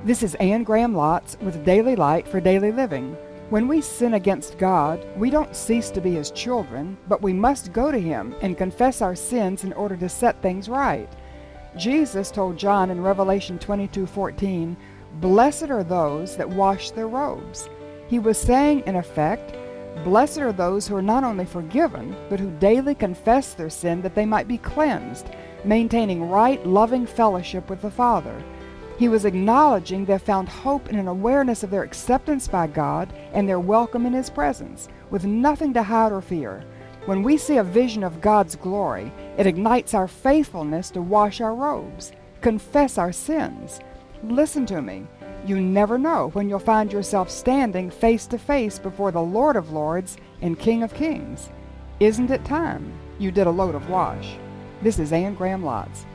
This is Anne Graham Lotz with Daily Light for Daily Living. When we sin against God, we don't cease to be His children, but we must go to Him and confess our sins in order to set things right. Jesus told John in Revelation 22:14, "Blessed are those that wash their robes." He was saying, in effect, blessed are those who are not only forgiven, but who daily confess their sin that they might be cleansed, maintaining right, loving fellowship with the Father. He was acknowledging they found hope in an awareness of their acceptance by God and their welcome in His presence, with nothing to hide or fear. When we see a vision of God's glory, it ignites our faithfulness to wash our robes, confess our sins. Listen to me. You never know when you'll find yourself standing face to face before the Lord of Lords and King of Kings. Isn't it time you did a load of wash? This is Anne Graham Lotz.